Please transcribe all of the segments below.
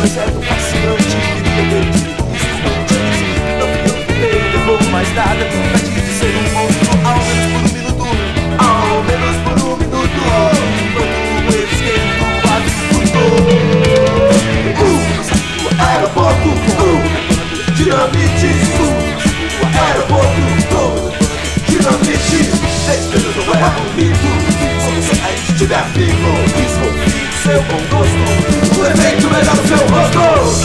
certo, fascinante. Queria ter tido isso antes. Não fui eu que dei, devolvo mais nada. Nunca tive ser um monstro, ao menos por um minuto. Ao menos por um minuto. Enquanto eu esquento o quadro do aeroporto, dinamite. Aeroporto, dinamite. Despesa não é bonito. Se você ainda estiver vivo, desconfie do seu bom gosto. O efeito melhor no seu rosto.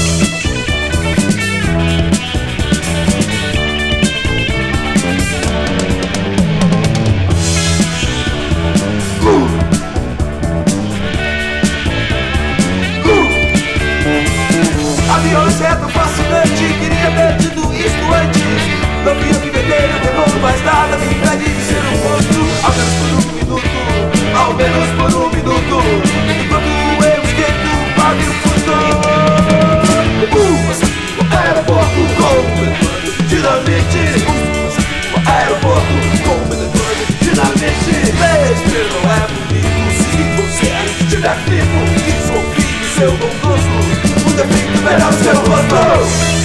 Aviões é tão fascinante, queria ter tido isto antes. Não via me vender, eu devolvo mais nada. Me impede de ser um monstro, ao menos por um minuto. Ao menos por um minuto. Enquanto eu esquento o pavio furtor. Aeroporto com dinamite. Aeroporto com dinamite. Mestre não é bonito. Se você ainda estiver vivo, desconfie do seu bom gosto. O defeito melhor o seu rosto.